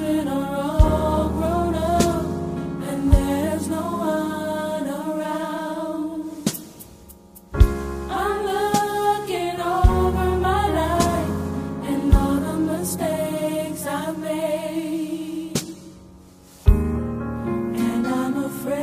children are all grown up, and there's no one around. I'm looking over my life and all the mistakes I've made, and I'm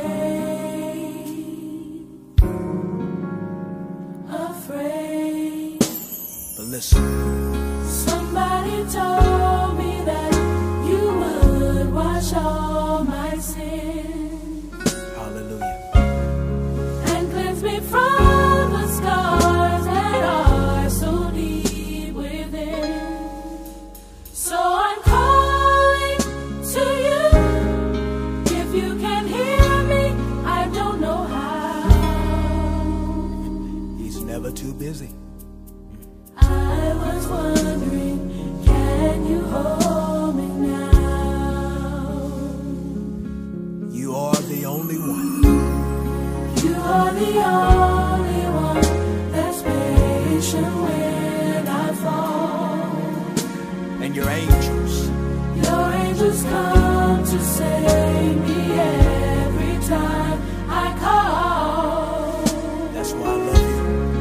afraid. But listen. Somebody told me that you would wash all my sins. Hallelujah. And cleanse me from the scars that are so deep within. So I'm calling to you. If you can hear me, I don't know how. He's never too busy. I was wondering, can you hold me now? You are the only one. You are the only one that's patient when I fall. And your angels come to save me every time I call. That's why I love you.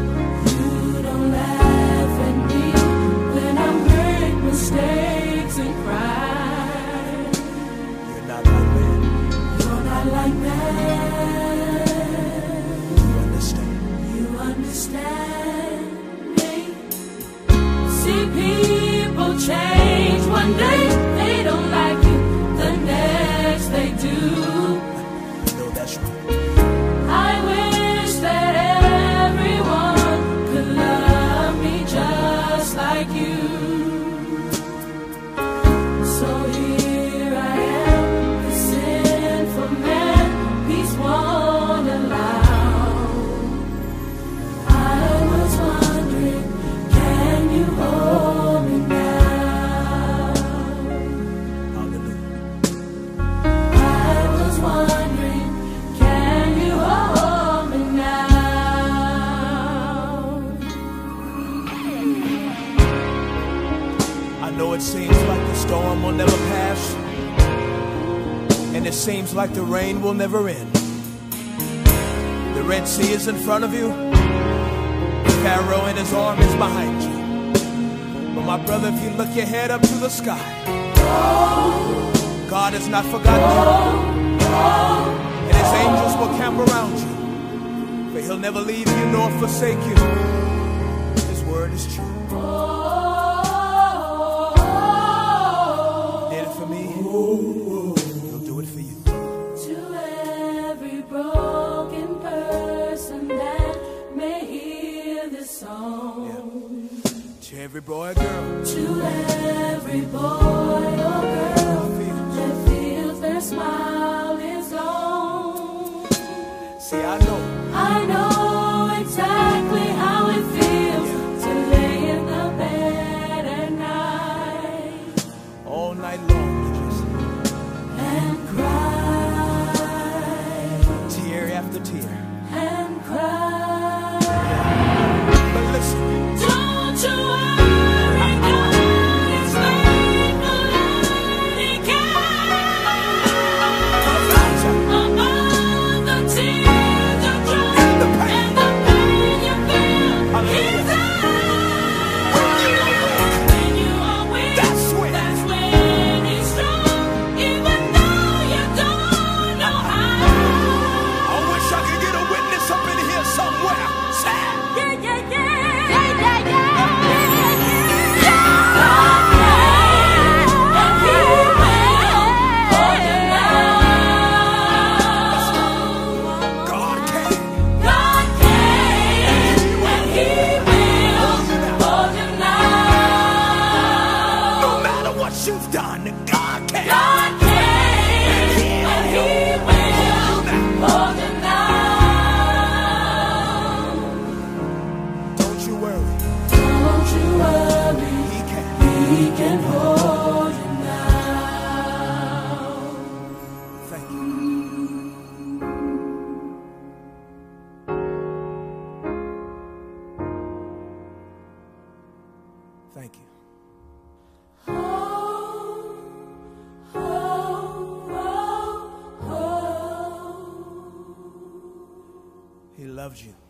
Mistakes and cry. You're not like that. You're not like that. You understand. You understand me. See, people change one day. They don't like you. The next they do. No, that's right. I wish that everyone could love me just like you. So here I am, the sinful man, peace won't allow. I was wondering, can you hold me now? Hallelujah. I was wondering, can you hold me now? I know it seems like the storm will never pass, and it seems like the rain will never end. The Red Sea is in front of you, Pharaoh and his army is behind you. But my brother, if you look your head up to the sky, God has not forgotten you, and his angels will camp around you, for he'll never leave you nor forsake you. His word is true. He'll do it for you. To every broken person that may hear this song. Yeah. To every boy or girl. To every boy or girl that feels their smile is gone. See, I know exactly how it feels to lay in the bed at night. All night long. And cry. Tear after tear. And cry. But listen. Don't you worry, God is faithfully care. Above the tears you cry and the pain you feel. He's there. When you are weak, that's when he's strong. Even though you don't know how. I wish I could get a witness up in here somewhere. Sad. Yeah. God can. God can, and He will hold you now. No matter what you've done, God can. God can, and He will hold you now. Don't you worry. Don't you worry, He can. He can hold you now. Thank you. Thank you. Oh, oh, loves you.